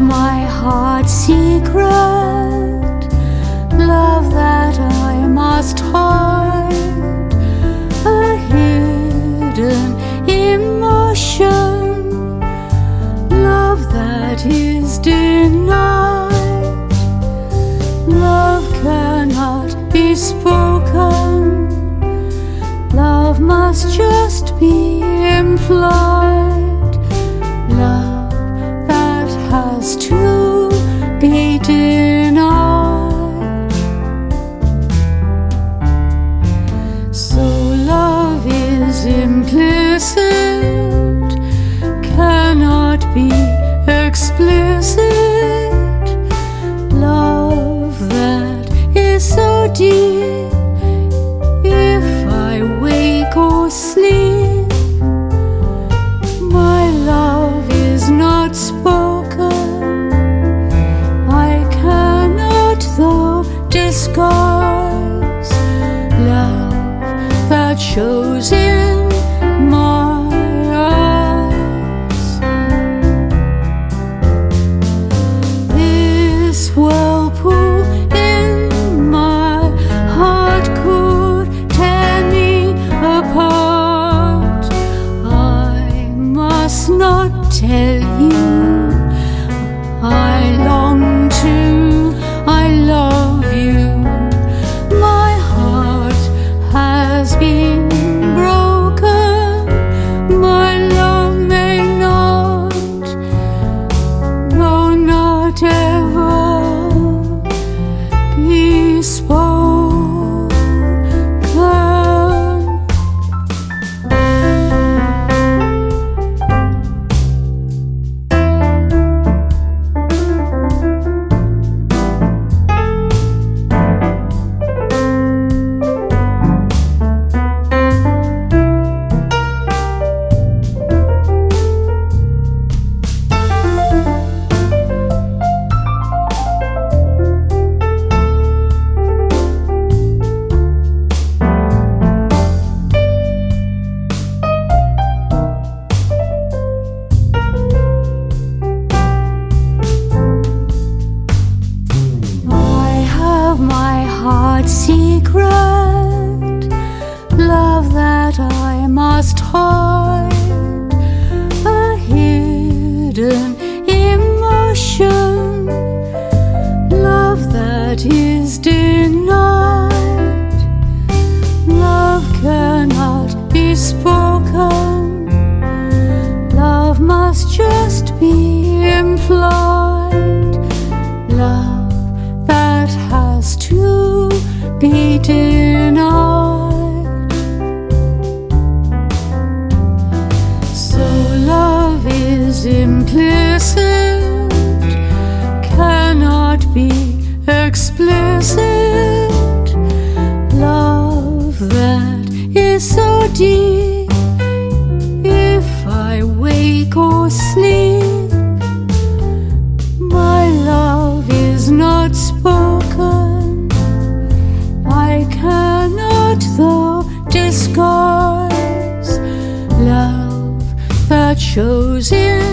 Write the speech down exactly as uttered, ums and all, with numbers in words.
my heart's secret, love that I must hide, a hidden emotion, love that is denied. Love cannot be spoken, love must just be implied, love that has to be denied. So love is implicit, cannot be explicit, love that is so deep, if I wake or sleep, my love is not spoken, I cannot though disguise, love that shows in my eyes. This whirlpool in my heart could tear me apart, I must not tell you I long to, I love you. My heart has been broken, my love may not, no, not ever be spoken. My heart's secret, love that I must hide, a hidden emotion, love that is denied, love cannot be spoken, love must just be implied, love that has to be denied. So love is implicit, cannot be explicit, love that is so deep, if I wake or sleep, my love is not spoken, I cannot though disguise, love that shows in